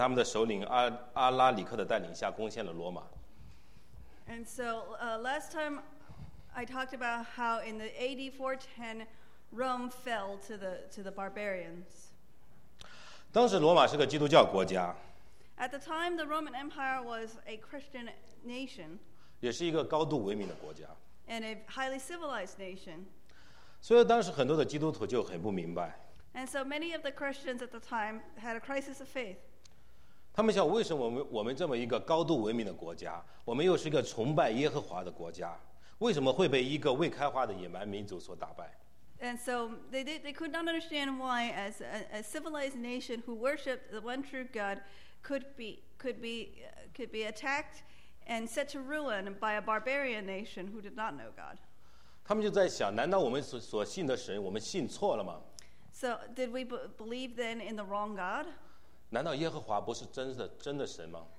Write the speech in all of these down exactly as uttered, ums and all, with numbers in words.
他们的首领阿阿拉里克的带领下攻陷了罗马。 And so uh, last time I talked about how in the A D four ten Rome fell to the to the barbarians. 当时罗马是个基督教国家， At the time, the Roman Empire was a Christian nation 也是一个高度文明的国家。 and a highly civilized nation. 所以当时很多的基督徒就很不明白， And so many of the Christians at the time had a crisis of faith. 他们想，为什么我们我们这么一个高度文明的国家，我们又是一个崇拜耶和华的国家，为什么会被一个未开化的野蛮民族所打败？ And so they did, they could not understand why, as a, a civilized nation who worshipped the one true God, could be could be uh, could be attacked and set to ruin by a barbarian nation who did not know God. 他们就在想，难道我们所所信的神，我们信错了吗？ So did we b- believe then in the wrong God? 难道耶和华不是真的真的神吗？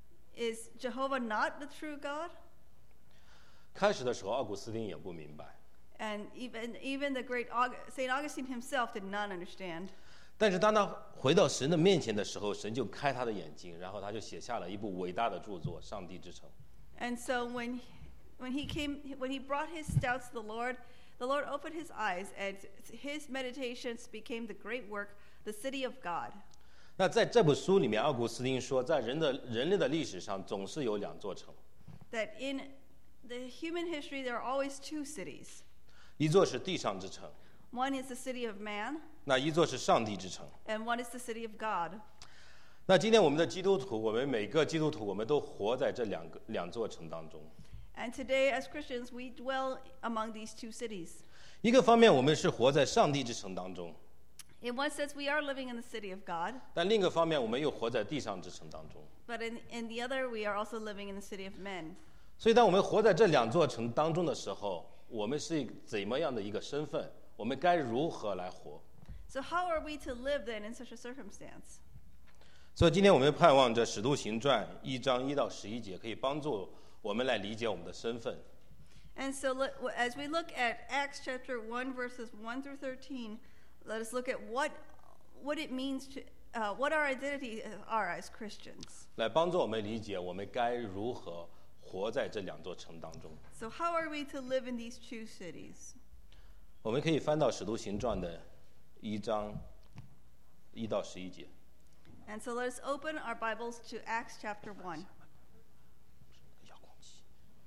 Is Jehovah not the true God? 开始的时候，奥古斯丁也不明白， And even even the great Aug- Saint Augustine himself did not understand. 但是当他回到神的面前的时候，神就开他的眼睛，然后他就写下了一部伟大的著作《上帝之城》。 And so when when he came when he brought his doubts to the Lord, the Lord opened his eyes and his meditations became the great work, the city of God. 那在这部书里面，奥古斯丁说，在人的人类的历史上，总是有两座城， That in the human history there are always two cities. 一座是地上之城， One is the city of man, 那一座是上帝之城。 and one is the city of God. 那今天我们的基督徒，我们每个基督徒，我们都活在这两个两座城当中。 And today as Christians we dwell among these two cities. 一个方面，我们是活在上帝之城当中， In one sense we are living in the city of God, 但另一个方面，我们又活在地上之城当中。 but in, in the other we are also living in the city of men. 所以，当我们活在这两座城当中的时候，我们是怎么样的一个身份？我们该如何来活？ So how are we to live then in such a circumstance? 所以，今天我们盼望着《使徒行传》一章一到十一节，可以帮助我们来理解我们的身份。 And so let, as we look at Acts chapter one verses one through thirteen, let us look at what what it means to uh, what our identity are as Christians. 来帮助我们理解我们该如何活在这两座城当中。 So how are we to live in these two cities? 我们可以翻到《使徒行传》的一章一到十一节。 And so let us open our Bibles to Acts chapter one. 遥控器。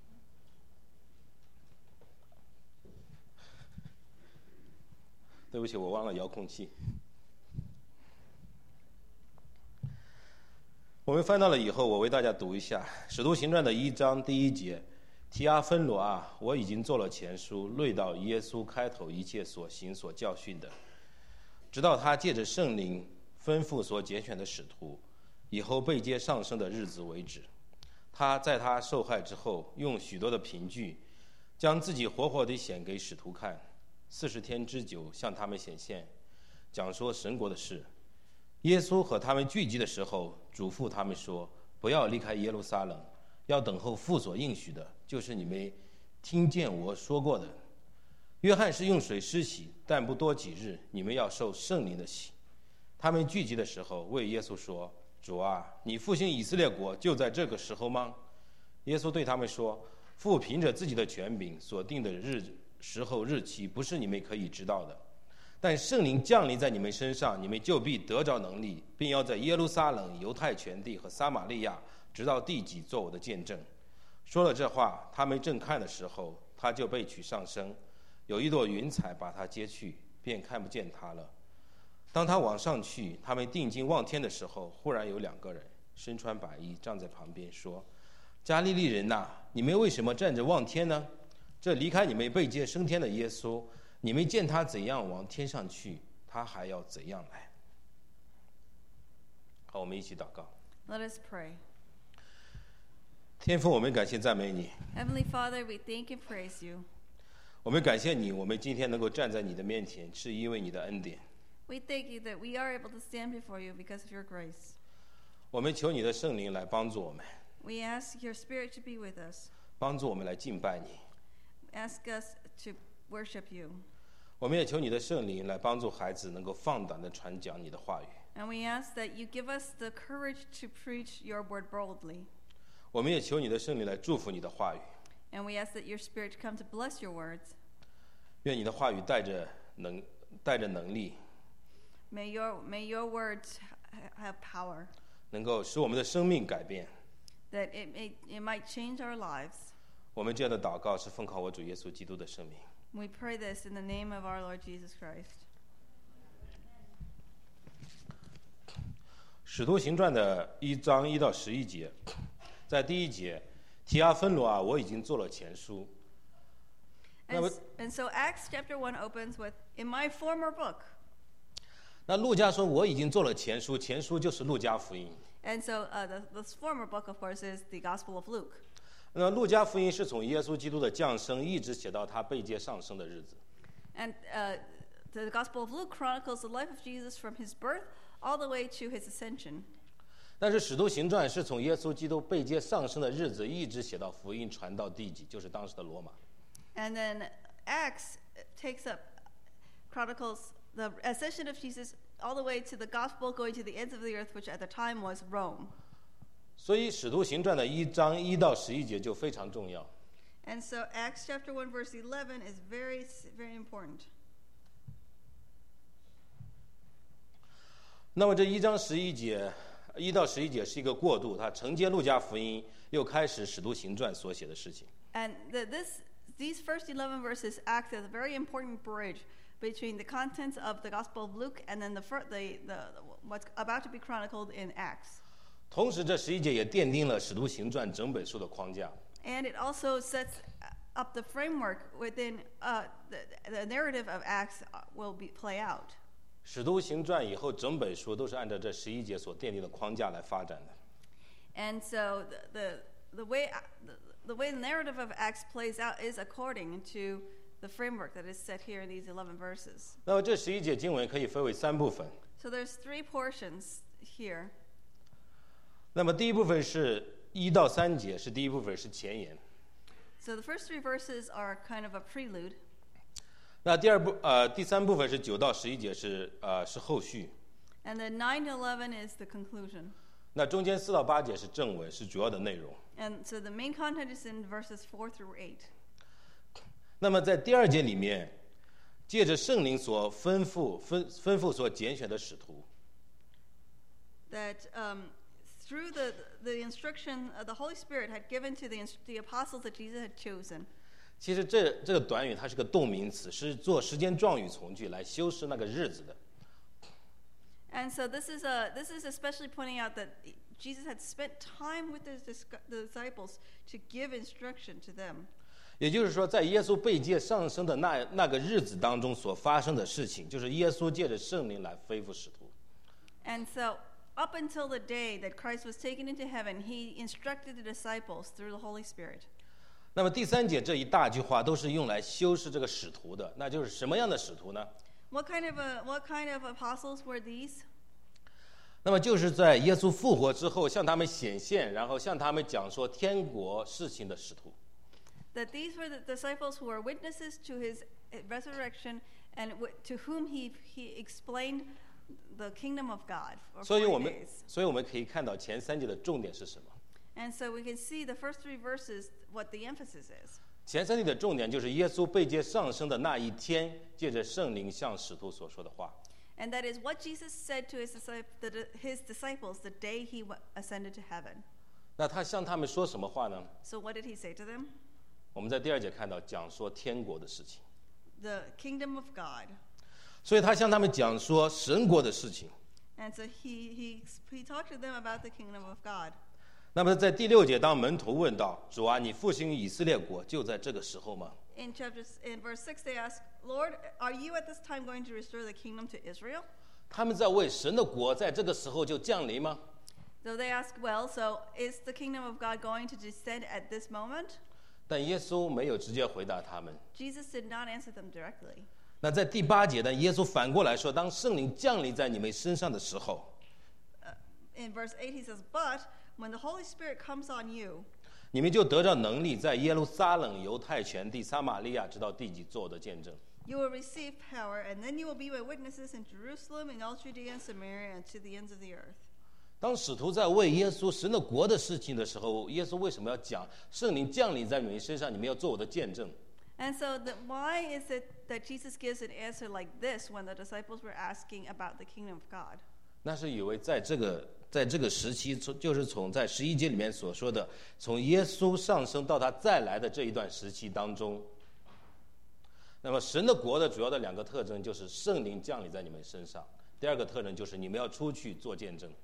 对不起，我忘了遥控器。我们翻到了以后，我为大家读一下《使徒行传》的一章第一节：提阿芬罗啊，我已经做了前书，论到耶稣开头一切所行所教训的，直到他借着圣灵吩咐所拣选的使徒，以后被接上升的日子为止。他在他受害之后，用许多的凭据，将自己活活地显给使徒看，四十天之久向他们显现，讲说神国的事。耶稣和他们聚集的时候，嘱咐他们说：不要离开耶路撒冷，要等候父所应许的，就是你们听见我说过的。约翰是用水施洗，但不多几日，你们要受圣灵的洗。他们聚集的时候，为耶稣说：主啊，你复兴以色列国就在这个时候吗？耶稣对他们说：父凭着自己的权柄所定的日时候日期，不是你们可以知道的。但圣灵降临在你们身上，你们就必得着能力，并要在耶路撒冷、犹太全地和撒玛利亚，直到地极，做我的见证。说了这话，他们正看的时候，他就被取上升，有一朵云彩把他接去，便看不见他了。当他往上去，他们定睛望天的时候，忽然有两个人身穿白衣站在旁边，说：加利利人呐、啊，你们为什么站着望天呢？这离开你们被接升天的耶稣，你们见他怎样往天上去，他还要怎样来。好，我们一起祷告。 Let us pray. 天父，我们感谢赞美你， Heavenly Father, we thank and praise you. 我们感谢你，我们今天能够站在你的面前，是因为你的恩典。 We thank you that we are able to stand before you because of your grace. 我们求你的圣灵来帮助我们， We ask your Spirit to be with us. 帮助我们来敬拜你。 Ask us to worship you. 我们也求你的圣灵来帮助孩子能够放胆地传讲你的话语。 And we ask that you give us the courage to preach your word boldly. 我们也求你的圣灵来祝福你的话语， And we ask that your Spirit come to bless your words. 愿你的话语带着能带着能力， May your, may your words ha- have power, 能够使我们的生命改变。 that it, may, it might change our lives. 我们这样的祷告是奉靠我主耶稣基督的圣名。 We pray this in the name of our Lord Jesus Christ. 使徒行传的一章一到十一节，在第一节，提阿芬罗啊，我已经做了前书。 And, s- and so Acts chapter one opens with, in my former book. 那路加说我已经做了前书，前书就是路加福音。 And so uh, the, this former book, of course, is the Gospel of Luke. 那路加福音是从耶稣基督的降生一直写到他被接上升的日子。 And uh, the Gospel of Luke chronicles the life of Jesus from his birth all the way to his ascension. 但是使徒行传是从耶稣基督被接上升的日子一直写到福音传到地极，就是当时的罗马。 And then Acts takes up, chronicles the ascension of Jesus all the way to the gospel going to the ends of the earth, which at the time was Rome. 所以使徒行传的一章一到十一节就非常重要。 And so Acts chapter one verse eleven is very, very important. 那么这一章十一节，一到十一节是一个过渡，它承接路加福音，又开始使徒行传所写的事情。 And the, this, these first eleven verses act as a very important bridge between the contents of the Gospel of Luke and then the, fir- the, the, what's about to be chronicled in Acts. 同时，这十一节也奠定了使徒行传整本书的框架。 And it also sets up the framework within uh, the, the narrative of Acts will be, play out. 使徒行传以后整本书都是按照这十一节所奠定的框架来发展的。 And so the, the, the, way, the, the way the narrative of Acts plays out is according to the framework that is set here in these eleven verses. 那么这十一节经文可以分为三部分。 So there's three portions here. 那么第一部分是一到三节，是第一部分是前言。 So the first three verses are kind of a prelude. 那第二部呃第三部分是九到十一节是呃是后续。 And then nine to eleven is the conclusion. 那中间四到八节是正文，是主要的内容。 And so the main content is in verses four through eight. 那么在第二节里面，借着圣灵所吩咐吩吩咐所拣选的使徒， That um, through the, the instruction uh, the Holy Spirit had given to the, ins- the apostles that Jesus had chosen. 其实这这个短语它是个动名词，是做时间状语从句来修饰那个日子的。 And so this is, a, this is especially pointing out that Jesus had spent time with his dis- the disciples to give instruction to them. 也就是说，在耶稣被接上升的那那个日子当中所发生的事情，就是耶稣借着圣灵来吩咐使徒。 And so up until the day that Christ was taken into heaven, he instructed the disciples through the Holy Spirit. 那么第三节这一大句话都是用来修饰这个使徒的，那就是什么样的使徒呢？ What kind of, a, what kind of apostles were these? 那么就是在耶稣复活之后向他们显现，然后向他们讲说天国事情的使徒。 That these were the disciples who were witnesses to his resurrection and w- to whom he, he explained the kingdom of God for 所以我 forty 们 days. 所以我们可以看到前三节的重点是什么？ And so we can see the first three verses what the emphasis is. 前三节的重点就是耶稣被接上升的那一天，借着圣灵向使徒所说的话。 And that is what Jesus said to his, discip- the, his disciples the day he w- ascended to heaven. 那他向他们说什么话呢？ So what did he say to them? 我们在第二节看到讲说天国的事情， The kingdom of God. 所以他向他们讲说神国的事情。 And so he, he, he talked to them about the kingdom of God. 那么在第六节，当门徒问到主啊，你复兴以色列国就在这个时候吗？ In chapter in verse six, they ask, "Lord, are you at this time going to restore the kingdom to Israel?" 他们在为神的国在这个时候就降临吗？ So they ask, "Well, so is the kingdom of God going to descend at this moment?" 但耶稣没有直接回答他们。 Jesus did not answer them directly. 那在第八节呢，耶稣反过来说，当圣灵降临在你们身上的时候， Uh, in verse eight, he says, "But when the Holy Spirit comes on you, 你们就得着能力，在耶路撒冷、犹太全地、撒玛利亚直到地极做我的见证。 You will receive power, and then you will be my witnesses in Jerusalem, in all Judea and Samaria, and to the ends of the earth. 当使徒在为耶稣神的国的事情的时候，耶稣为什么要讲圣灵降临在你们身上，你们要做我的见证？ And so the, why is it that Jesus gives an answer like this when the disciples were asking about the kingdom of God? 那是以为在这个在这个时期，就是从在十一节里面所说的，从耶稣上升到他再来的这一段时期当中，那么神的国的主要的两个特征就是圣灵降临在你们身上，第二个特征就是你们要出去做见证。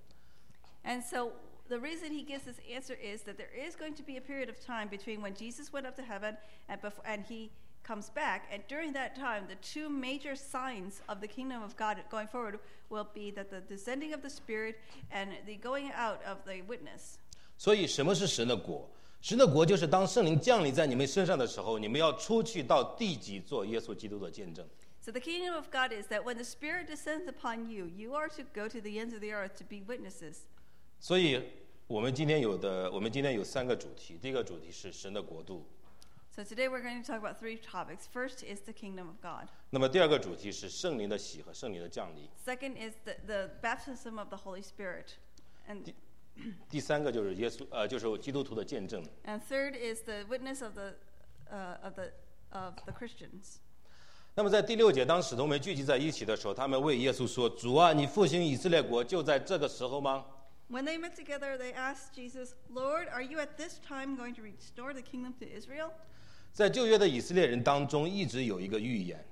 And so the reason he gives this answer is that there is going to be a period of time between when Jesus went up to heaven and, before, and he comes back. And during that time, the two major signs of the kingdom of God going forward will be that the descending of the Spirit and the going out of the witness. 所以什么是神的国？神的国就是当圣灵降临在你们身上的时候，你们要出去到地极做耶稣基督的见证。 So the kingdom of God is that when the Spirit descends upon you, you are to go to the ends of the earth to be witnesses. 所以我们今天有的，我们今天有三个主题。第一个主题是神的国度。 So today we're going to talk about three topics. First is the kingdom of God. 那么第二个主题是圣灵的喜和圣灵的降临。 Second is the, the baptism of the Holy Spirit. And 第第三个就是耶稣，呃，就是基督徒的见证。 And third is the witness of the uh, of the of the Christians. 那么在第六节，当使徒们聚集在一起的时候，他们为耶稣说：“主啊，你复兴以色列国就在这个时候吗？” When they met together, they asked Jesus, "Lord, are you at this time going to restore the kingdom to Israel?" 在旧约的以色列人当中，一直有一个预言，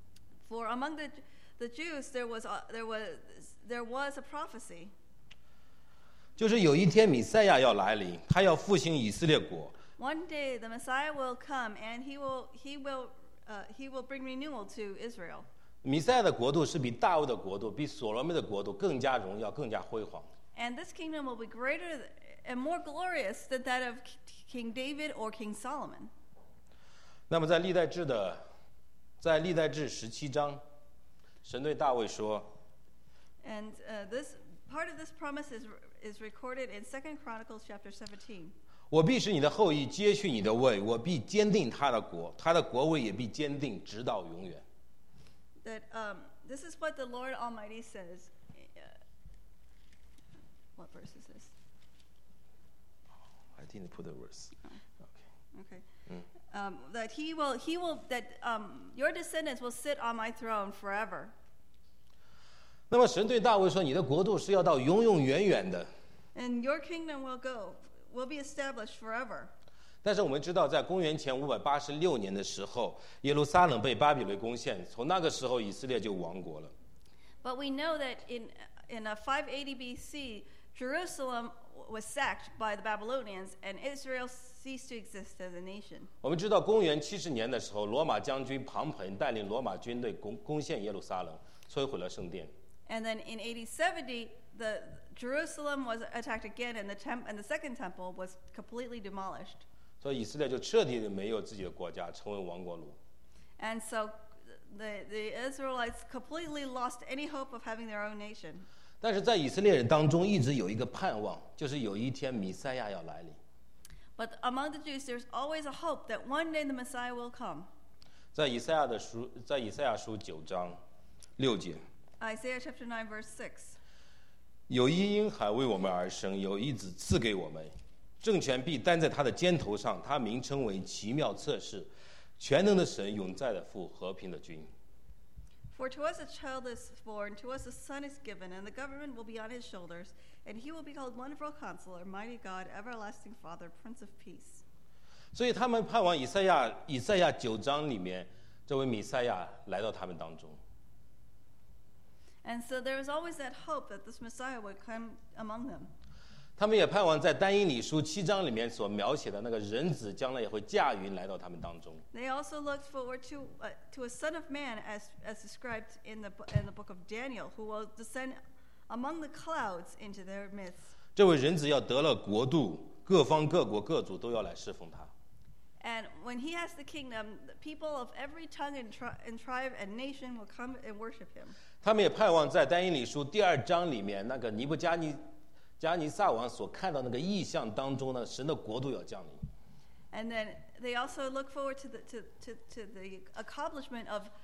For among the the Jews, there was a, there was there was a prophecy. 就是有一天弥赛亚要来临，他要复兴以色列国。 One day, the Messiah will come, and he will he will uh, he will bring renewal to Israel. 弥赛亚的国度是比大卫的国度、比所罗门的国度更加荣耀、更加辉煌。 And this kingdom will be greater and more glorious than that of King David or King Solomon. 那么在历代志的，在历代志十七章，神对大卫说 And uh, this part of this promise is is recorded in Second Chronicles chapter seventeen.：“ 我必使你的后裔接续你的位，我必坚定他的国，他的国位也必坚定，直到永远。” That um, this is what the Lord Almighty says. Uh, what verse is this? I didn't put the verse. Okay. Um, that he will, he will, that um, your descendants will sit on my throne forever. 那么神对大卫说：“你的国度是要到永永远远的。” And your kingdom will go, will be established forever. 但是我们知道，在公元前五百八十六年的时候，耶路撒冷被巴比伦攻陷，从那个时候以色列就亡国了。 But we know that in in uh, five eighty B C, Jerusalem was sacked by the Babylonians, and Israel ceased to exist as a nation. 我们知道，公元七十年的时候，罗马将军庞培带领罗马军队攻攻陷耶路撒冷，摧毁了圣殿。 And then in A D seventy, the Jerusalem was attacked again, and the temp- and the second temple was completely demolished. 所以以色列就彻底的没有自己的国家，成为亡国奴。 And so the the Israelites completely lost any hope of having their own nation. 但是在以色列人当中，一直有一个盼望，就是有一天弥赛亚要来临。 But among the Jews, there's always a hope that one day the Messiah will come. 在以赛亚的书，在以赛亚书九章六节， Isaiah chapter nine, verse six. 有一婴孩为我们而生，有一子赐给我们，政权必担在他的肩头上，他名称为奇妙测试，全能的神，永在的父，和平的君。 For to us a child is born, to us a son is given, and the government will be on his shoulders, and he will be called Wonderful Counselor, Mighty God, Everlasting Father, Prince of Peace. 所以他们盼望以赛亚，以赛亚九章里面这位弥赛亚来到他们当中。 And so there is always that hope that this Messiah would come among them. 他们也盼望在但以理书七章里面所描写的那个人子，将来也会驾云来到他们当中。 They also looked forward to uh, to a Son of Man, as as described in the in the book of Daniel, who will descend among the clouds into their midst. 这位人子要得了国度，各方各国各族都要来侍奉他。 And when he has the kingdom, the people of every tongue and, tri- and tribe and nation will come and worship him. 他们也盼望在但以理书第二章里面，那个尼布加尼加尼撒王所看到那个异象当中呢，神的国度要降临。 And then they also look forward to the to, to, to the accomplishment of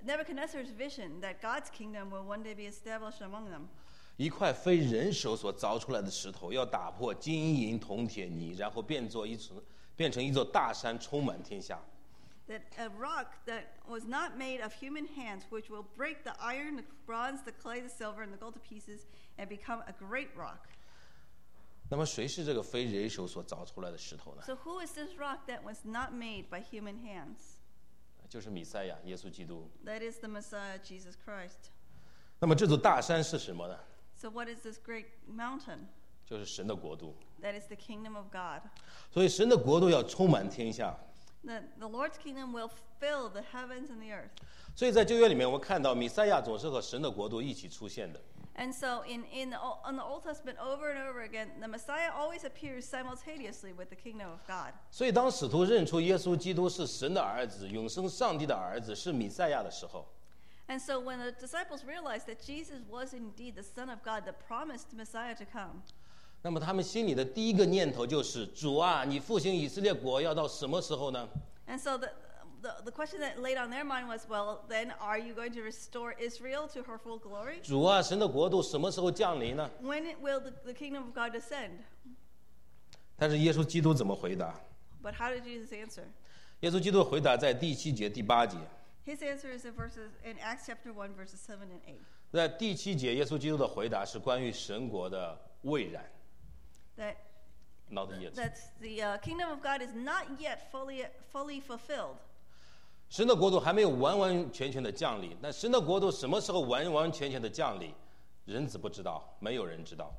Nebuchadnezzar's vision that God's kingdom will one day be established among them. 一块非人手所凿出来的石头，要打破金银铜铁泥，然后变作一层，变成一座大山，充满天下。 That a rock that was not made of human hands, which will break the iron, the bronze, the clay, the silver, and the gold to pieces, and become a great rock. 那么谁是这个非人手所凿出来的石头呢？ So who is this rock that was not made by human hands? 就是弥赛亚，耶稣基督。 That is the Messiah, Jesus Christ. 那么这座大山是什么呢？ So what is this great mountain? 就是神的国度。 That is the kingdom of God. 所以神的国度要充满天下。 The, the Lord's kingdom will fill the heavens and the earth. 所以在旧约里面，我们看到弥赛亚总是和神的国度一起出现的。 And so in, in the, on the Old Testament, over and over again, the Messiah always appears simultaneously with the kingdom of God. 所以当使徒认出耶稣基督是神的儿子，永生上帝的儿子，是弥赛亚的时候， And so when the disciples realized that Jesus was indeed the Son of God, the promised Messiah to come, 那么他们心里的第一个念头就是：主啊，你复兴以色列国要到什么时候呢？ and so the, the, the question that laid on their mind was, well, then are you going to restore Israel to her full glory? 主啊，神的国度什么时候降临呢？ When it will the, the kingdom of God descend? 但是耶稣基督怎么回答？ But how did Jesus answer? 耶稣基督回答在第七节、第八节。 His answer is in verses in Acts chapter one, verses seven and eight. 在第七节，耶稣基督的回答是关于神国的未然 That ，not yet。 that the uh, kingdom of God is not yet fully fully fulfilled. 神的国度还没有完完全全的降临。那神的国度什么时候完完全全的降临？人子不知道，没有人知道。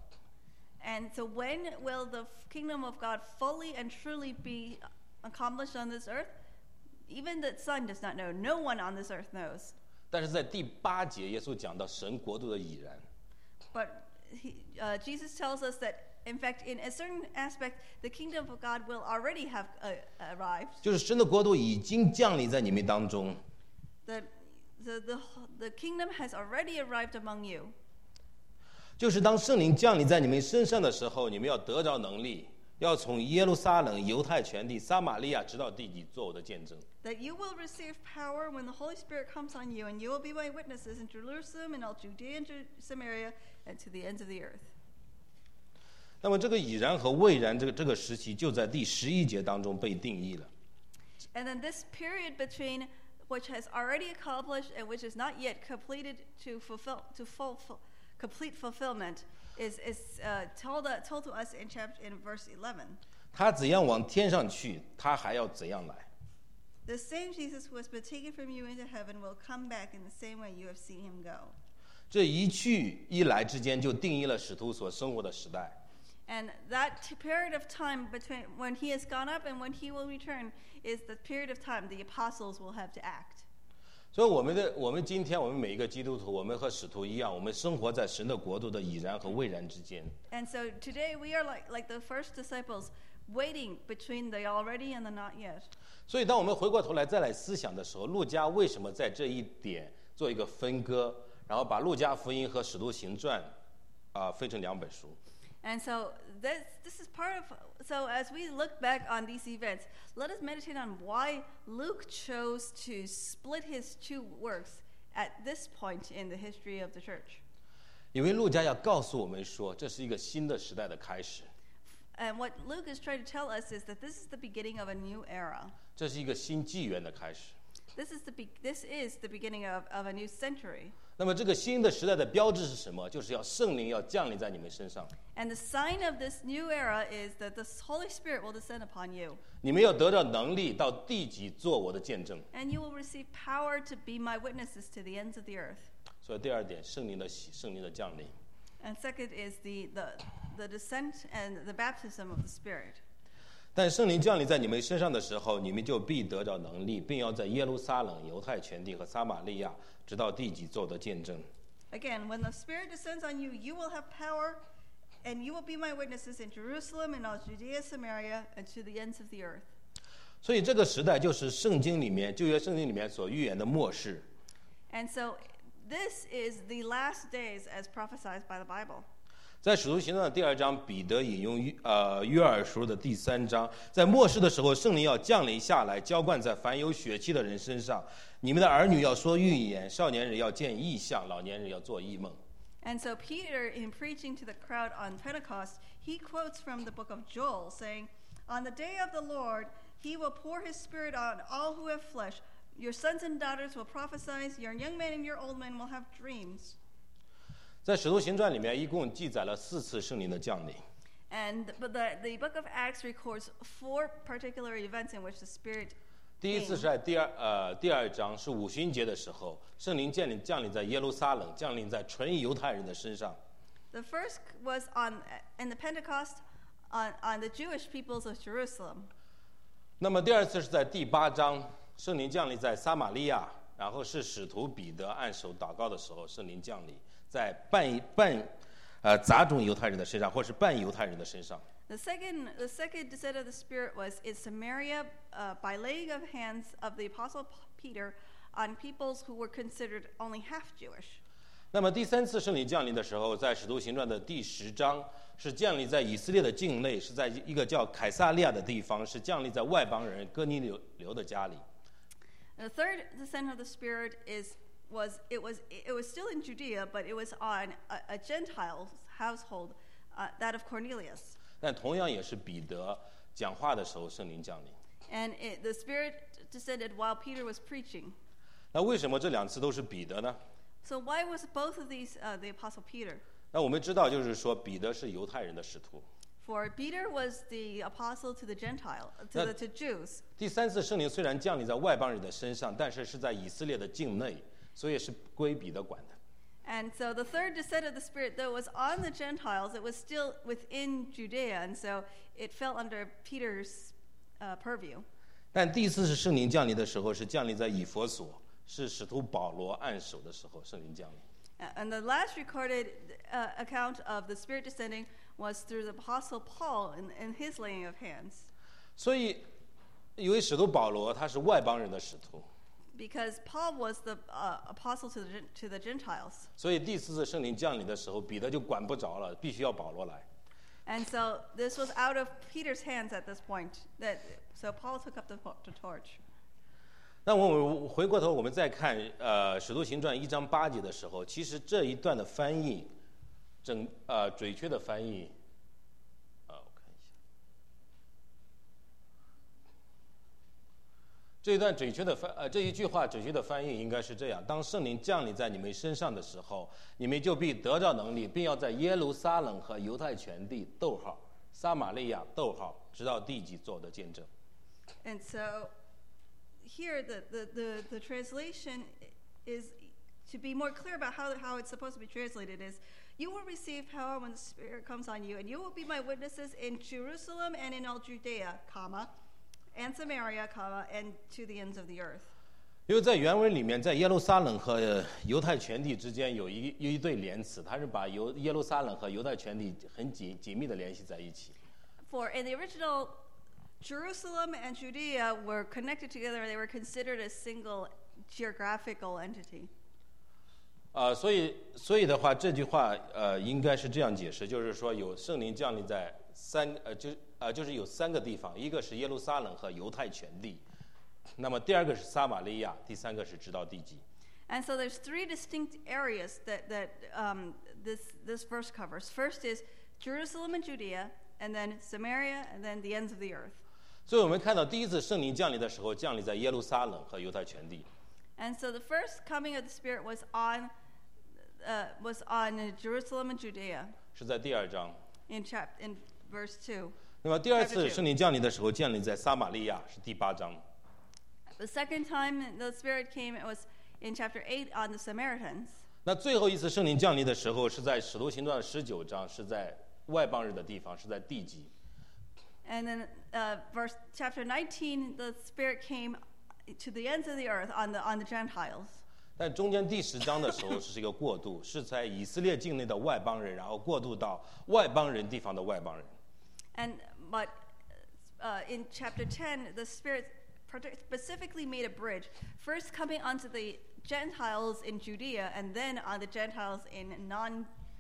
And so when will the kingdom of God fully and truly be accomplished on this earth? Even the Son does not know. No one on this earth knows. 但是在第八节，耶稣讲到神国度的已然。 But he, uh, Jesus tells us that, in fact, in a certain aspect, the kingdom of God will already have uh, arrived. 就是神的国度已经降临在你们当中。 The, the, the, the kingdom has already arrived among you. 就是当圣灵降临在你们身上的时候，你们要得着能力，要从耶路撒冷、犹太全地、撒玛利亚直到地极做我的见证。 That you will receive power when the Holy Spirit comes on you, and you will be my witnesses in Jerusalem and all Judea and Samaria and to the ends of the earth. 那么这个已然和未然这个这个时期就在第十一节当中被定义了。 And then this period between which has already accomplished and which is not yet completed to fulfill to full, full complete fulfillment is is uh, told uh, told to us in chapter in verse eleven. 他怎样往天上去，他还要怎样来。 The same Jesus who has been taken from you into heaven will come back in the same way you have seen him go. 这一去一来之间，就定义了使徒所生活的时代。 And that t- period of time between when he has gone up and when he will return is the period of time the apostles will have to act. 所以，我们的我们今天我们每一个基督徒，我们和使徒一样，我们生活在神的国度的已然和未然之间。 And so today we are like, like the first disciples, waiting between the already and the not yet. 所以，当我们回过头来再来思想的时候，路加为什么在这一点做一个分割，然后把路加福音和使徒行传啊、呃、分成两本书？ And so this, this is part of, so as we look back on these events, let us meditate on why Luke chose to split his two works at this point in the history of the church. 因为路加要告诉我们说，这是一个新的时代的开始， And what Luke is trying to tell us is that this is the beginning of a new era. 这是一个新纪元的开始。 This is the, be- this is the beginning of, of a new century. 那么，这个新的时代的标志是什么？就是要圣灵要降临在你们身上， And the sign of this new era is that the Holy Spirit will descend upon you. 你们要得到能力到地极做我的见证。 And you will receive power to be my witnesses to the ends of the earth. 所以第二点，圣灵的喜，圣灵的降临。 And second is the, the, the descent and the baptism of the Spirit. 但圣灵降临在你们身上的时候，你们就必得着能力，并要在耶路撒冷、犹太全地和撒玛利亚，直到地极做我的见证。 Again, when the Spirit descends on you, you will have power, and you will be my witnesses in Jerusalem and all Judea, Samaria, and to the ends of the earth. 所以这个时代就是圣经里面旧约圣经里面所预言的末世。 And so this is the last days as prophesied by the Bible. 在使徒行传的第二章，彼得引用约呃约珥书的第三章，在末世的时候，圣灵要降临下来，浇灌在凡有血气的人身上。你们的儿女要说预言，少年人要见异象，老年人要做异梦。 And so Peter, in preaching to the crowd on Pentecost, he quotes from the book of Joel, saying, "On the day of the Lord, he will pour his spirit on all who have flesh. Your sons and daughters will prophesy, your young men and your old men will have dreams." 在使徒行传里面，一共记载了四次圣灵的降临。 And but the, the book of Acts records four particular events in which the Spirit 第一次是在第二呃第二章，是五旬节的时候，圣灵降临降临在耶路撒冷，降临在纯犹太人的身上。 The first was on in the Pentecost on, on the Jewish peoples of Jerusalem. 那么第二次是在第八章，圣灵降临在撒玛利亚，然后是使徒彼得按手祷告的时候，圣灵降临在半半呃杂种犹太人的身上，或是半犹太人的身上。 The second, the second descent of the Spirit was in Samaria uh, by laying of hands of the Apostle Peter on peoples who were considered only half Jewish. 那么第三次圣灵降临的时候，在使徒行传的第十章，是降临在以色列的境内，是在一个叫凯撒利亚的地方，是降临在外邦人哥尼流流的家里。 The third descent of the Spirit is was it was it was still in Judea, but it was on a, a Gentile household, uh, that of Cornelius. 但同样也是彼得讲话的时候，圣灵降临。 And it, the Spirit descended while Peter was preaching. 那为什么这两次都是彼得呢？ So why was both of these uh, the Apostle Peter? 那我们知道，就是说彼得是犹太人的使徒。 For Peter was the apostle to the Gentile, to That- the to Jews. 第三次圣灵虽然降临在外邦人的身上，但是是在以色列的境内，所以是归彼得管的。 And so the third descent of the Spirit, though it was on the Gentiles, it was still within Judea, and so it fell under Peter's uh, purview. 但第四次圣灵降临的时候，是降临在以弗所，是使徒保罗按手的时候，圣灵降临。 Uh, And the last recorded uh, account of the Spirit descending was through the Apostle Paul in, in his laying of hands. 所以，因为使徒保罗他是外邦人的使徒， Because Paul was the uh, apostle to the, Gen- to the Gentiles. 所以第四次圣灵降临的时候，彼得就管不着了，必须要保罗来。 And so this was out of Peter's hands at this point. That, so Paul took up the, the torch. 那我们回过头，我们再看呃《使徒行传》一章八节的时候，其实这一段的翻译，整呃准确的翻译，啊，我看一下，这一段准确的翻呃这一句话准确的翻译应该是这样：当圣灵降临在你们身上的时候，你们就必得到能力，并要在耶路撒冷和犹太全地逗号撒玛利亚逗号直到地极做我的见证。 And so here the, the, the, the translation is, to be more clear about how, how it's supposed to be translated, is you will receive power when the Spirit comes on you, and you will be my witnesses in Jerusalem and in all Judea, comma, and Samaria, comma, and to the ends of the earth. 因为在原文里面，在耶路撒冷和呃犹太全地之间有一有一对连词，它是把犹耶路撒冷和犹太全地很紧紧密的联系在一起。 For in the original, Jerusalem and Judea were connected together. They were considered a single geographical entity. 啊、所以所以的话，这句话呃应该是这样解释，就是说有圣灵降临在三呃就呃就是有三个地方，一个是耶路撒冷和犹太全地，那么第二个是撒玛利亚，第三个是直到地极。 And so there's three distinct areas that, that um, this, this verse covers. First is Jerusalem and Judea, and then Samaria, and then the ends of the earth. 所以我们看到第一次圣灵降临的时候，降临在耶路撒冷和犹太全地。 And so the first coming of the Spirit was on, uh, was on Jerusalem and Judea 是在第二章。 in, chap- in verse two. 那么第二次圣灵降临的时候，降临在撒玛利亚，是第八章。 The second time the Spirit came, it was in chapter eight on the Samaritans. 那最后一次圣灵降临的时候，是在使徒行传十九章，是在外邦人的地方，是在地极。 And then uh, verse chapter nineteen, the Spirit came to the ends of the earth on the, on the Gentiles. 但中间第十章的时候是一个过渡，是在以色列境内的外邦人，然后过渡到外邦人地方的外邦人。 And but uh, in chapter ten, the Spirit partic- specifically made a bridge, first coming onto the Gentiles in Judea, and then on the Gentiles in non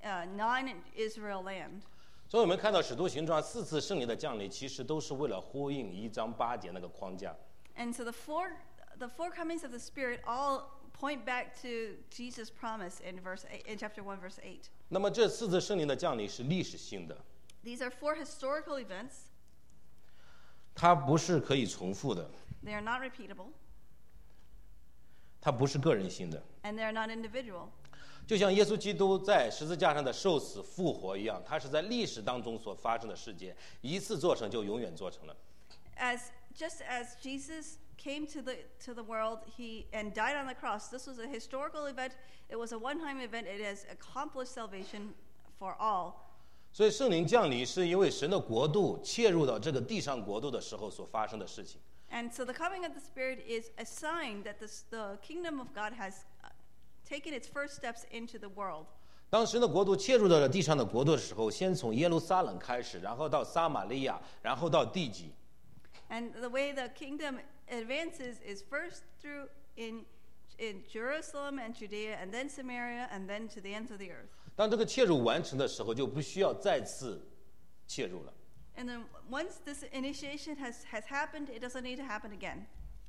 uh, non-Israel land. 所以我们看到使徒行传四次圣灵的降临，其实都是为了呼应一章八节那个框架。 And so the four, the four comings of the Spirit all point back to Jesus' promise in verse eight, in chapter one, verse eight. 那么这四次圣灵的降临是历史性的， These are four historical events. 它不是可以重复的， They are not repeatable, 它不是个人性的。 and they are not individual. 就像耶稣基督在十字架上的受死复活一样，它是在历史当中所发生的事件，一次做成就永远做成了。 As just as Jesus came to the to the world, he and died on the cross. This was a historical event. It was a one-time event. It has accomplished salvation for all. 所以圣灵降临是因为神的国度切入到这个地上国度的时候所发生的事情。 And so the coming of the Spirit is a sign that this, the kingdom of God has uh, taken its first steps into the world. 当神的国度切入到了地上的国度的时候，先从耶路撒冷开始，然后到撒玛利亚，然后到地极。 And the way the kingdom advances is first through in in Jerusalem and Judea, and then Samaria, and then to the ends of the earth. 当这个切入完成的时候，就不需要再次切入了。 And then once this initiation has, has happened, it doesn't need to happen again.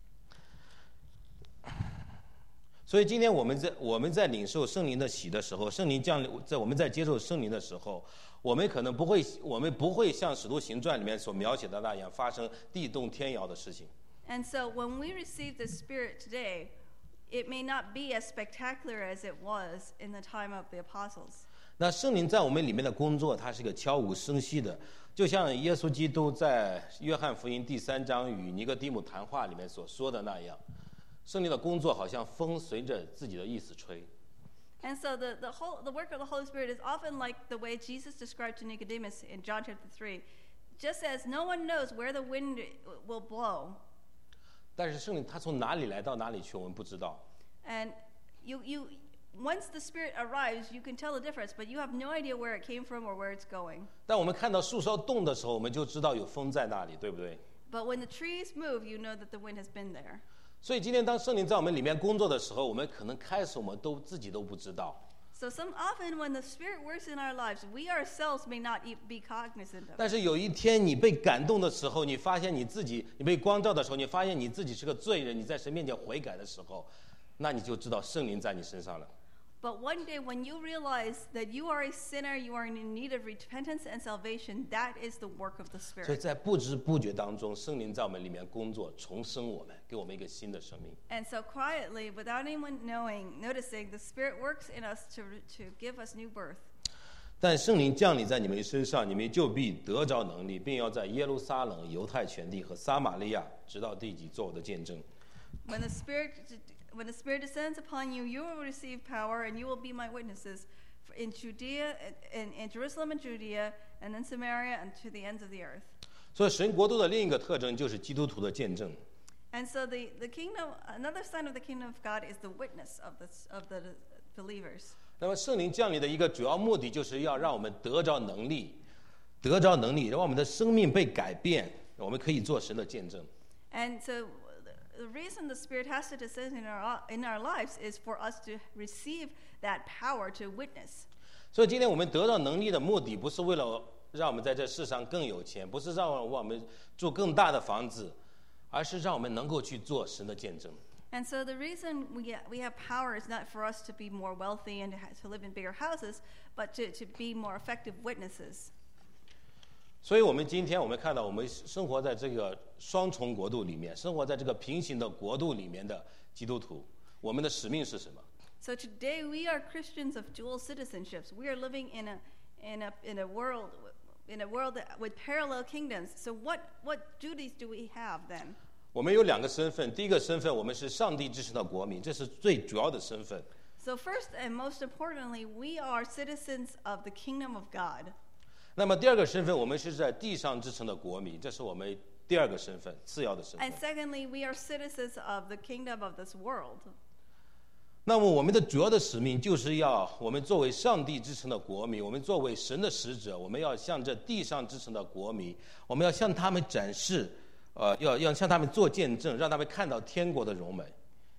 所以今天我们在我们在领受圣灵的洗的时候，圣灵降临，在我们在接受圣灵的时候，我们可能不会，我们不会像《使徒行传》里面所描写的那样发生地动天摇的事情。 And so when we receive the Spirit today, it may not be as spectacular as it was in the time of the apostles. 那圣灵在我们里面的工作，它是一个悄无声息的，就像耶稣基督在约翰福音第三章与尼哥底母谈话里面所说的那样，圣灵的工作好像风随着自己的意思吹。 And so the, the whole the work of the Holy Spirit is often like the way Jesus described to Nicodemus in John chapter three. Just as no one knows where the wind will blow, 但是圣灵它从哪里来到哪里去，我们不知道。 and you you once the Spirit arrives, you can tell the difference, but you have no idea where it came from or where it's going. 但我们看到树梢动的时候，我们就知道有风在那里，对不对？ But when the trees move, you know that the wind has been there. 所以今天当圣灵在我们里面工作的时候，我们可能开始我们都自己都不知道。 So some often when the Spirit works in our lives, we ourselves may not e- be cognizant of it. 但是有一天你被感动的时候，你发现你自己，你被光照的时候，你发现你自己是个罪人，你在神面前悔改的时候，那你就知道圣灵在你身上了。 But one day when you realize that you are a sinner, you are in need of repentance and salvation, that is the work of the 所以 Spirit. 在不知不觉当中，圣灵在我们里面工作，重生我们，给我们一个新的生命。 And so quietly, without anyone knowing, noticing, the Spirit works in us to, to give us new birth. 但圣灵降临在你们身上，你们就必得着能力，并要在耶路撒冷、犹太全地和撒玛利亚，直到地极，做我的见证。 When the Spirit when the Spirit descends upon you, you will receive power, and you will be my witnesses in Judea, in, in Jerusalem and Judea, and then Samaria, and to the ends of the earth. 所以神国度的另一个特征就是基督徒的见证。 And so the, the kingdom, another sign of the kingdom of God is the witness of the, of the believers. 那么圣灵降临的一个主要目的，就是要让我们得着能力，得着能力，让我们的生命被改变，我们可以做神的见证。 And so the reason the Spirit has to descend in our, in our lives is for us to receive that power to witness. 所以今天我们得到能力的目的，不是为了让我们在这世上更有钱，不是让我们住更大的房子，而是让我们能够去做神的见证。 And so the reason we, we have power is not for us to be more wealthy and to, ha- to live in bigger houses, but to, to be more effective witnesses. 所以我们今天我们看到，我们生活在这个双重国度里面，生活在这个平行的国度里面的基督徒，我们的使命是什么？ So today we are Christians of dual citizenships. We are living in a, in a, in a world, in a world that, with parallel kingdoms. So what, what duties do we have then? 我们有两个身份，第一个身份，我们是上帝之神的国民，这是最主要的身份。 So first and most importantly, we are citizens of the kingdom of God. 那么第二个身份，我们是在地上之城的国民，这是我们第二个身份，次要的身份 And。secondly, we are citizens of the kingdom of this world. 那么我们的主要的使命就是要我们作为上帝之城的国民，我们作为神的使者，我们要向这地上之城的国民，我们要向他们展示，呃，要要向他们做见证，让他们看到天国的荣美。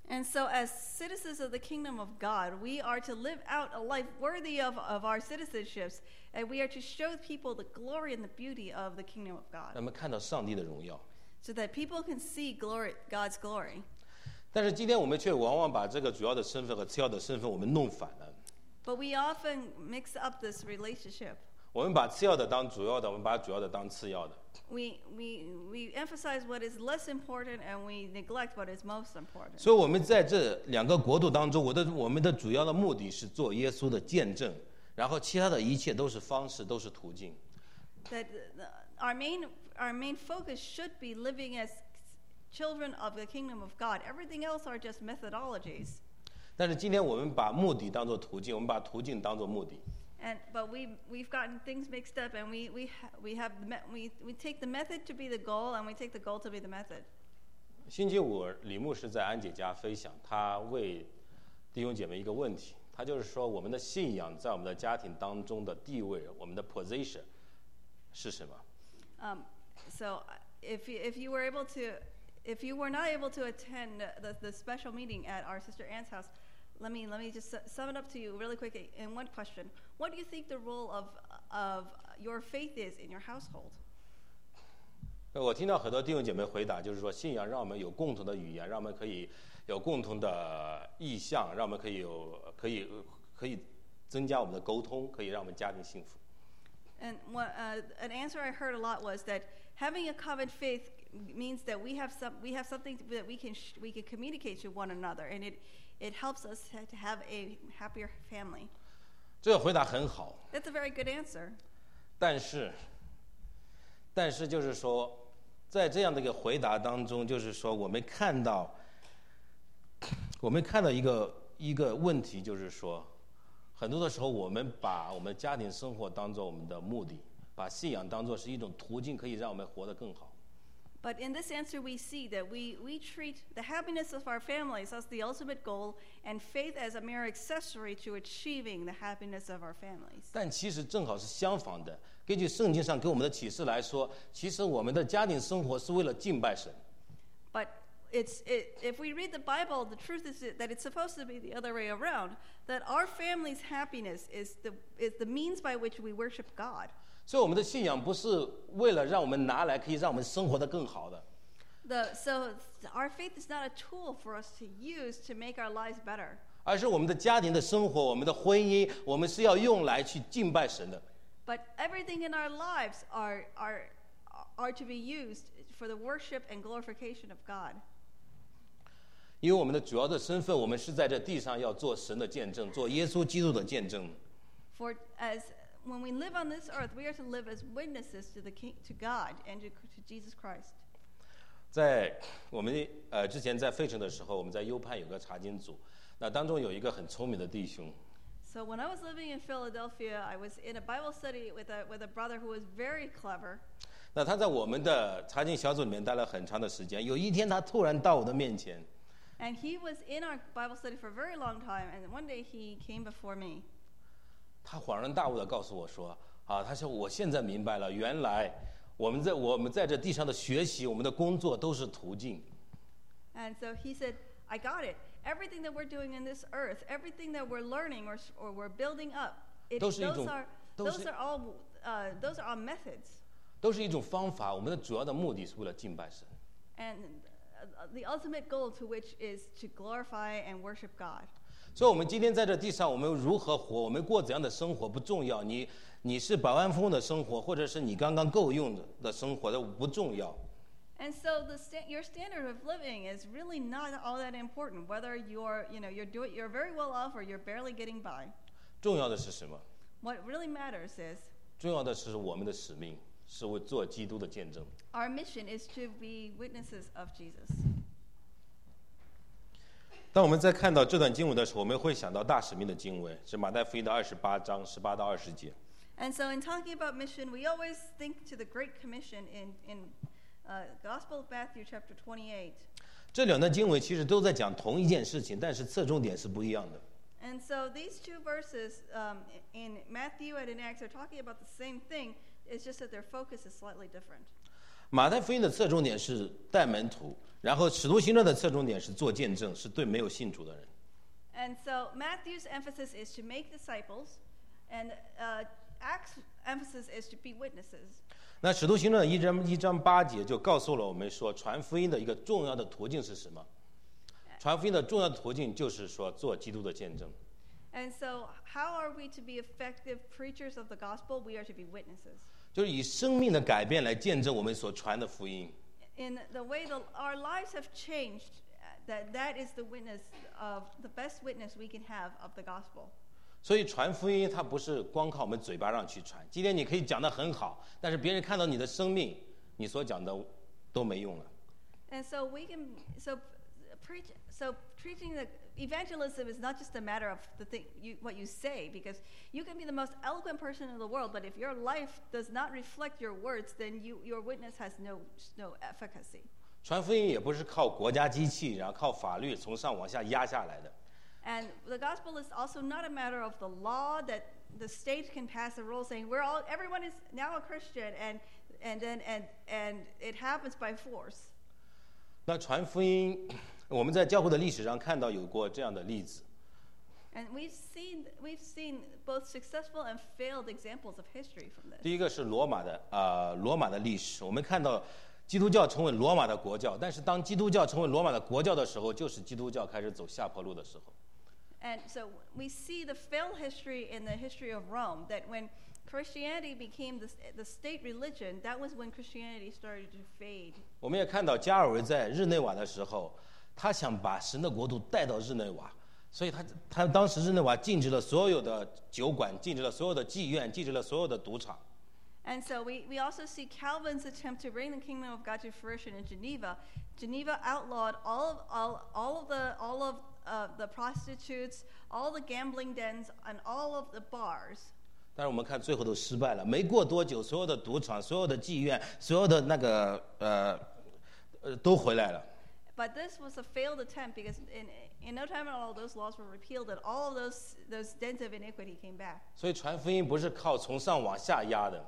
And so, as citizens of the kingdom of God, we are to live out a life worthy of, of our citizenships, and we are to show people the glory and the beauty of the kingdom of 让 God, 他们看到上帝的荣耀。 so that people can see glory, God's glory. 但是今天我们却往往把这个主要的身份和次要的身份我们弄反了。 But we often mix up this relationship. 我们把次要的当主要的，我们把主要的当次要的。 We, we, we emphasize what is less important and we neglect what is most important. 所以我们在这两个国度当中，我的我们的主要的目的是做耶稣的见证，然后其他的一切都是方式，都是途径。 That the, our main our main focus should be living as children of the kingdom of God. Everything else are just methodologies. 但是今天我们把目的当作途径，我们把途径当作目的。 And but we we've gotten things mixed up, and we we ha, we have the me, we we take the method to be the goal, and we take the goal to be the method. 星期五，李牧师在安姐家分享，他为弟兄姐妹一个问题，他就是说我们的信仰在我们的家庭当中的地位，我们的 position 是什么？ Um, so if you, if you were able to, if you were not able to attend the, the special meeting at our sister Ann's house, let me let me just sum it up to you really quick in one question. What do you think the role of of your faith is in your household? 我听到很多弟兄姐妹回答，就是说信仰让我们有共同的语言，让我们可以有共同的意向，让我们可以有可以可以增加我们的沟通，可以让我们家庭幸福。 And what, uh, an answer I heard a lot was that having a common faith means that we have some we have something that we can sh- we can communicate to one another, and it it helps us to have a happier family. 这个回答很好， That's a very good answer. 但是，但是就是说，在这样的一个回答当中，就是说我们看到，我们看到一个一个问题，就是说，很多的时候我们把我们家庭生活当做我们的目的，把信仰当做是一种途径，可以让我们活得更好。 But in this answer, we see that we, we treat the happiness of our families as the ultimate goal, and faith as a mere accessory to achieving the happiness of our families. 但其实正好是相反的。根据圣经上给我们的启示来说，其实我们的家庭生活是为了敬拜神。 But it's, it, if we read the Bible, the truth is that it's supposed to be the other way around, that our family's happiness is the, is the means by which we worship God. 所以我们的信仰不是为了让我们拿来可以让我们生活得更好的， The, so our faith is not a tool for us to use to make our lives better. 而是我们的家庭的生活，我们的婚姻，我们是要用来去敬拜神的。 But everything in our lives are, are, are to be used for the worship and glorification of God. 因为我们的主要的身份，我们是在这地上要做神的见证，做耶稣基督的见证。 For as when we live on this earth, we are to live as witnesses to the King, to God and to, to Jesus Christ. 在我们呃之前在费城的时候，我们在 U 派有个查经组，那当中有一个很聪明的弟兄， So when I was living in Philadelphia, I was in a Bible study with a, with a brother who was very clever. 那他在我们的查经小组里面待了很长的时间。有一天，他突然到我的面前， And he was in our Bible study for a very long time, and one day he came before me. 他恍然大悟地告诉我说：“啊，他说我现在明白了，原来我们在我们在这地上的学习，我们的工作都是途径。” And so he said, I got it. Everything that we're doing in this earth, everything that we're learning or, or we're building up, it, 都是一 those 种- are 都是- those are all uh, those are all methods. 都是一种方法，我们的主要的目的是为了敬拜神。 And uh, the ultimate goal to which is to glorify and worship God. 所以，我们今天在这地上，我们如何活，我们过怎样的生活不重要。你你是百万富翁的生活，或者是你刚刚够用的的生活，都不重要。 And so the sta- your standard of living is really not all that important, whether you're, you know, you're doing, you're very well off or you're barely getting by. 重要的是什么？ What really matters is 重要的是我们的使命，是为做基督的见证。 our mission is to be witnesses of Jesus. 当我们在看到这段经文的时候，我们会想到大使命的经文，是马太福音的二十八章十八到二十节。 And so in talking about mission, we always think to the Great Commission in, in uh, Gospel of Matthew chapter twenty-eight. 这两段经文其实都在讲同一件事情，但是侧重点是不一样的。 And so these two verses um, in Matthew and in Acts are talking about the same thing. It's just that their focus is slightly different. 马太福音的侧重点是带门徒，然后使徒行传的侧重点是做见证，是对没有信主的人。 And so Matthew's emphasis is to make disciples, and uh, Acts' emphasis is to be witnesses. 那使徒行传一章一章八节就告诉了我们说，传福音的一个重要的途径是什么？传福音的重要的途径就是说做基督的见证。 And so, how are we to be effective preachers of the gospel? We are to be witnesses. 就是以生命的改变来见证我们所传的福音。 In the way the, our lives have changed, that that is the witness of the best witness we can have of the gospel. 所以传福音它不是光靠我们嘴巴上去传。今天你可以讲得很好，但是别人看到你的生命，你所讲的都没用了。 And so we can so preach so preaching the evangelism is not just a matter of the thing you, what you say, because you can be the most eloquent person in the world, but if your life does not reflect your words, then you, your witness has no no efficacy. 传福音也不是靠国家机器，然后靠法律从上往下压下来的。 And the gospel is also not a matter of the law that the state can pass a rule saying we're all everyone is now a Christian and and then and and it happens by force. 那传福音，我们在教会的历史上看到有过这样的例子。 And we've seen we've seen both successful and failed examples of history from this. 第一个是罗马的啊、呃，罗马的历史，我们看到基督教成为罗马的国教，但是当基督教成为罗马的国教的时候，就是基督教开始走下坡路的时候。 And so we see the failed history in the history of Rome, that when Christianity became the, the state religion, that was when Christianity started to fade. 我们也看到加尔文在日内瓦的时候，他想把神的国度带到日内瓦，所以他他当时日内瓦禁止了所有的酒馆，禁止了所有的妓院，禁止了所有的赌场。 And so we, we also see Calvin's attempt to bring the kingdom of God to fruition in Geneva. Geneva outlawed all of all, all of the all of uh, the prostitutes, all the gambling dens, and all of the bars. 但是我们看最后都失败了，没过多久，所有的赌场、所有的妓院、所有的那个呃呃都回来了。 But this was a failed attempt because in in no time at all those laws were repealed and all of those those dens of iniquity came back. 所以传福音不是靠从上往下压的。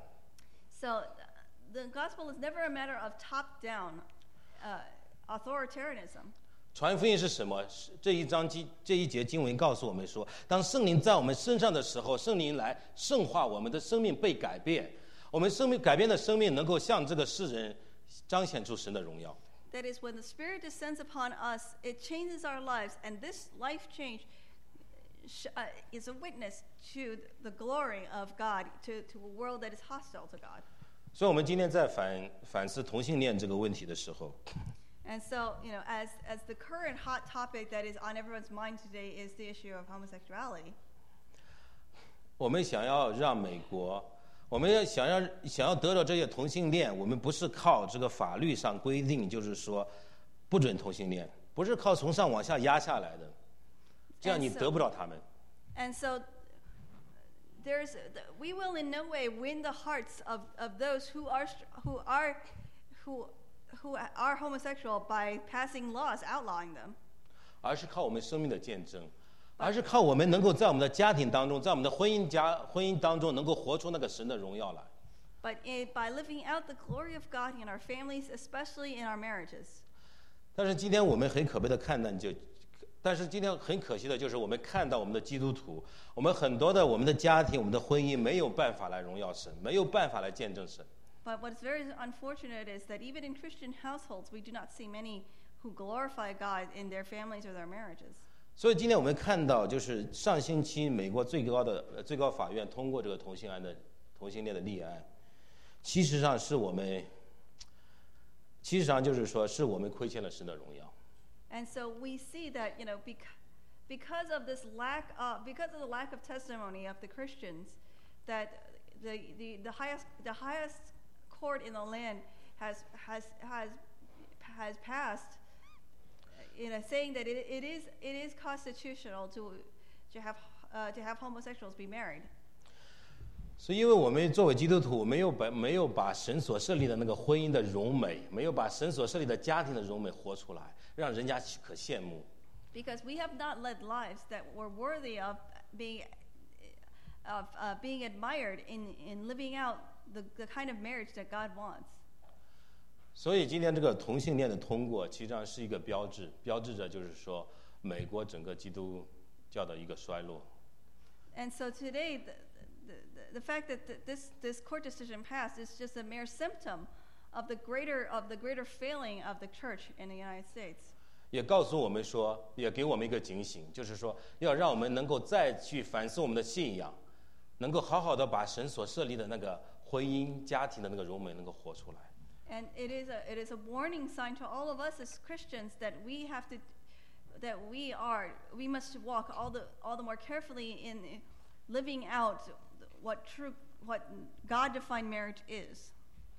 So the gospel is never a matter of top-down uh, authoritarianism. 传福音是什么？这一章经这一节经文告诉我们说，当圣灵在我们身上的时候，圣灵来圣化我们的生命被改变，我们生命改变的生命能够向这个世人彰显出神的荣耀。 That is, when the Spirit descends upon us, it changes our lives, and this life change uh, is a witness to the glory of God, to, to a world that is hostile to God. 所以，我们今天在反反思同性恋这个问题的时候， And so, you know, as, as the current hot topic that is on everyone's mind today is the issue of homosexuality. 我们想要让美国，我们要想要想要得到这些同性恋，我们不是靠这个法律上规定，就是说不准同性恋，不是靠从上往下压下来的，这样你得不到他们。 And so, there's we will in no way win the hearts of, of those who are who are who who are homosexual by passing laws outlawing them. 而是靠我们生命的见证，而是靠我们能够在我们的家庭当中，在我们的婚姻家婚姻当中，能够活出那个神的荣耀来。 But in, by living out the glory of God in our families, especially in our marriages. 但是今天我们很可悲的看到，就，但是今天很可惜的就是，我们看到我们的基督徒，我们很多的我们的家庭、我们的婚姻没有办法来荣耀神，没有办法来见证神。 But what's very unfortunate is that even in Christian households, we do not see many who glorify God in their families or their marriages. 所以今天我们看到，就是上星期美国最高的呃最高法院通过这个同性案的同性恋的立案，其实上是我们，其实上就是说是我们亏欠了神的荣耀。 And so we see that, you know, because because of this lack of because of the lack of testimony of the Christians, that the the, the highest the highest court in the land has has has has passed, you know, saying that it, it is it is constitutional to to have uh, to have homosexuals be married. 所以，因为我们作为基督徒，没有把没有把神所设立的那个婚姻的荣美，没有把神所设立的家庭的荣美活出来，让人家可羡慕。 Because we have not led lives that were worthy of being of uh, being admired in in living out the the kind of marriage that God wants. 所以今天这个同性恋的通过，实际上是一个标志，标志着就是说美国整个基督教的一个衰落。 And so today, the, the, the fact that the, this, this court decision passed is just a mere symptom of the greater of the greater failing of the church in the United States. 也告诉我们说，也给我们一个警醒，就是说要让我们能够再去反思我们的信仰，能够好好的把神所设立的那个婚姻家庭的那个荣美能够活出来。 And it is a it is a warning sign to all of us as Christians that we have to that we are we must walk all the all the more carefully in living out what true what God-defined marriage is.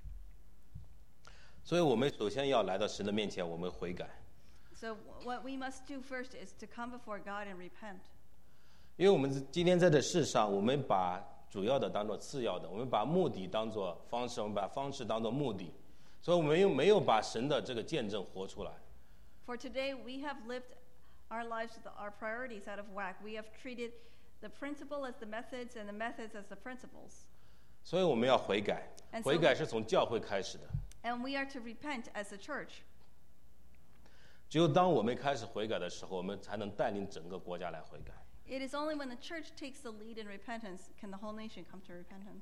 所以我们首先要来到神的面前，我们悔改。 So what we must do first is to come before God and repent. 因为我们今天在这世上，我们把主要的当做次要的，我们把目的当做方式，我们把方式当做目的，所以我们又没有把神的这个见证活出来。 For today, we have lived our lives with our priorities out of whack. We have treated the principle as the methods and the methods as the principles. 所以我们要悔改， And so- 悔改是从教会开始的。 And we are to repent as a church. 只有当我们开始悔改的时候，我们才能带领整个国家来悔改。 It is only when the church takes the lead in repentance can the whole nation come to repentance.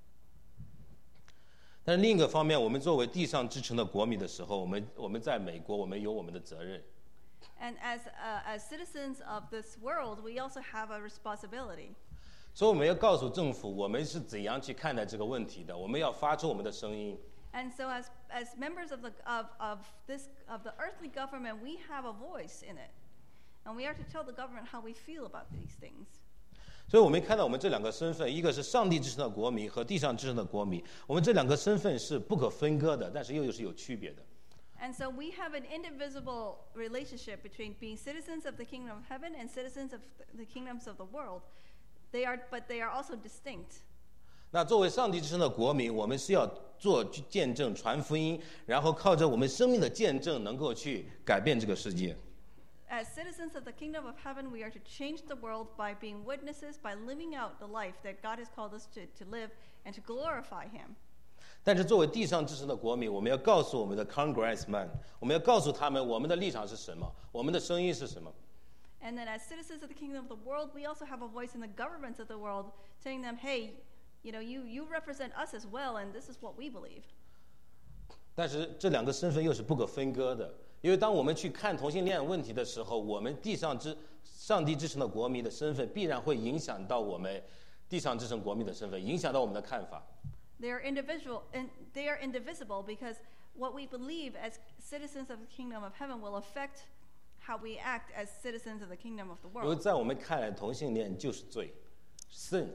但是另一个方面，我们作为地上之城的国民的时候，我们我们在美国，我们有我们的责任。 And as uh, as citizens of this world, we also have a responsibility. 所以我们要告诉政府，我们是怎样去看待这个问题的。我们要发出我们的声音。 And so, as as members of the of of this of the earthly government, we have a voice in it, and we are to tell the government how we feel about these things. 所以我们看到我们这两个身份，一个是上帝之城的国民和地上之城的国民，我们这两个身份是不可分割的，但是又是有区别的。 And so, we have an indivisible relationship between being citizens of the kingdom of heaven and citizens of the kingdoms of the world. They are, but they are also distinct. 那作为上帝之城的国民，我们是要做见证、传福音，然后靠着我们生命的见证，能够去改变这个世界。 As citizens of the kingdom of heaven, we are to change the world by being witnesses, by living out the life that God has called us to, to live and to glorify Him. 但是作为地上之城的国民，我们要告诉我们的 Congressman， 我们要告诉他们我们的立场是什么，我们的声音是什么。 And then as citizens of the kingdom of the world, we also have a voice in the governments of the world, telling them, hey, you know, you, you represent us as well, and this is what we believe. 但是这两个身份又是不可分割的，因为当我们去看同性恋问题的时候，我们地上之上帝之城的国民的身份必然会影响到我们地上之城国民的身份，影响到我们的看法。 They are individual, and they are indivisible because what we believe as citizens of the kingdom of heaven will affect how we act as citizens of the kingdom of the 因为 world. 在我们看来，同性恋就是罪，sin。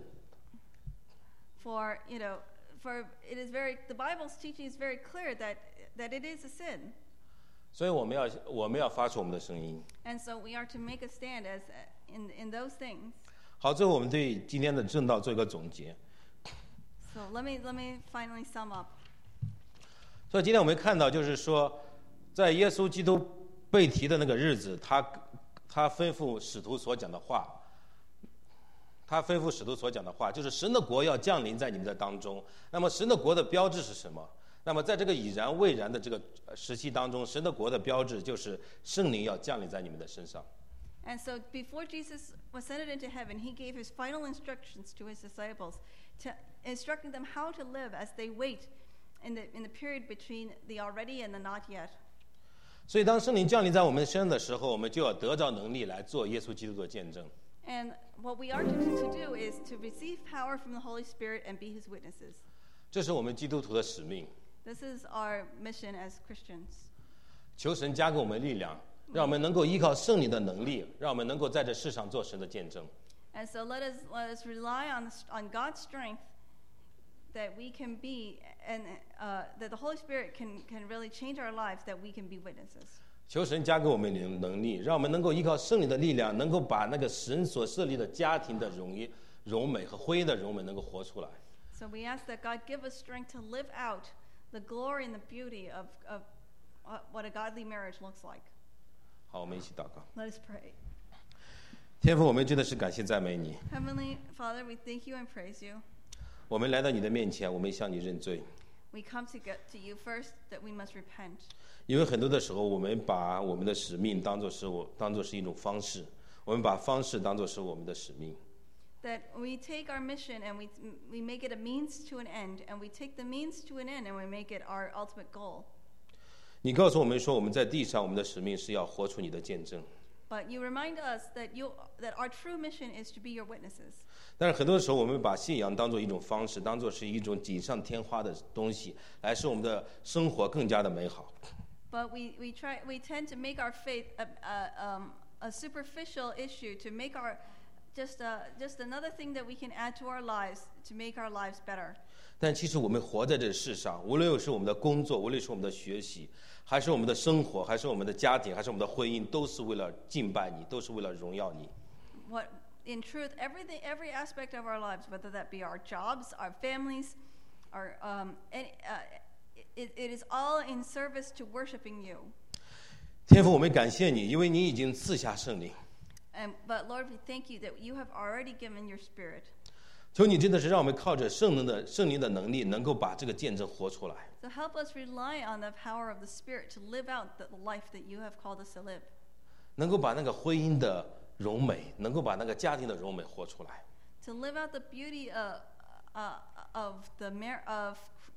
For, you know, for it is very, the Bible's teaching is very clear that, that it is a sin. 所以我们要我们要发出我们的声音。 And so we are to make a stand as in, in those things. 好，最后我们对今天的正道做一个总结。 So let me, let me finally sum up. 所以今天我们看到，就是说，在耶稣基督被提的那个日子，他他吩咐使徒所讲的话。 他吩咐使徒所讲的话，就是神的国要降临在你们的当中。那么神的国的标志是什么？那么在这个已然未然的这个时期当中，神的国的标志就是圣灵要降临在你们的身上。 And so before Jesus was ascended into heaven, he gave his final instructions to his disciples, to instructing them how to live as they wait in the, in the period between the already and the not yet. 所以当圣灵降临在我们身上的时候，我们就要得着能力来做耶稣基督的见证。 And what we are to, to do is to receive power from the Holy Spirit and be his witnesses. 这是我们基督徒的使命。 This is our mission as Christians. 求神加给我们力量，让我们能够依靠圣灵的能力，让我们能够在这世上做神的见证。 And so let us, let us rely on, on God's strength that we can be, and uh, that the Holy Spirit can, can really change our lives, that we can be witnesses. 求神加给我们能能力，让我们能够依靠圣灵的力量，能够把那个神所设立的家庭的荣誉、荣美和婚姻的荣美能够活出来。 So we ask that God give us strength to live out the glory and the beauty of, of uh, what a godly marriage looks like. 好，我们一起祷告。 Let us pray. 天父，我们真的是感谢赞美你。 Heavenly Father, we thank you and praise you. 我们来到你的面前，我们向你认罪。 we come to get to you first, that we must repent. 因为很多的时候，我们把我们的使命当作是我当作是一种方式，我们把方式当作是我们的使命。 That we take our mission and we we make it a means to an end, and we take the means to an end and we make it our ultimate goal. 你告诉我们说，我们在地上，我们的使命是要活出你的见证。 But you remind us that you that our true mission is to be your witnesses. 但是很多的时候，我们把信仰当作一种方式，当作是一种锦上添花的东西，来使我们的生活更加的美好。 But we, we try we tend to make our faith a, a, um, a superficial issue, to make our just a, just another thing that we can add to our lives to make our lives better. 但其实我们活在这世上，无论是我们的工作，无论是我们的学习，还是我们的生活，还是我们的家庭，还是我们的婚姻，都是为了敬拜你，都是为了荣耀你。 What in truth, everything, every aspect of our lives, whether that be our jobs, our families, our um, any, uh, it, it is all in service to worshiping you. 天父，我们感谢你，因为你已经赐下圣灵。 And, but Lord, we thank you that you have already given your Spirit. 求你真的是让我们靠着圣灵的圣灵的能力，能够把这个见证活出来。 So help us rely on the power of the Spirit to live out the life that you have called us to live. 能够把那个婚姻的荣美，能够把那个家庭的荣美活出来。 To live out the beauty of, uh, of the mar- of,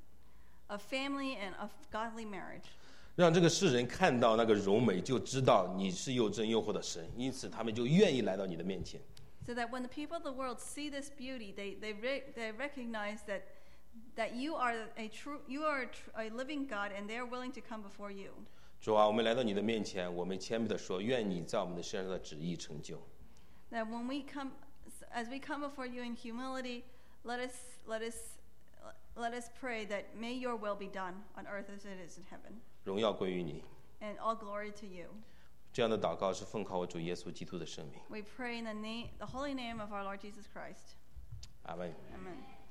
of family and of godly marriage. 让这个世人看到那个荣美，就知道你是又真又活的神，因此他们就愿意来到你的面前。 So that when the people of the world see this beauty, they they re- they recognize that that you are a true you are a, tr- a living God, and they are willing to come before you. 主啊，我们来到你的面前，我们谦卑地说，愿你在我们的身上的旨意成就。 That when we come, as we come before you in humility, let us let us let us pray that may your will be done on earth as it is in heaven. 荣耀归于你。 And all glory to you. 这样的祷告是奉靠我主耶稣基督的圣名。 We pray in the name, the holy name of our Lord Jesus Christ. 阿门。 Amen.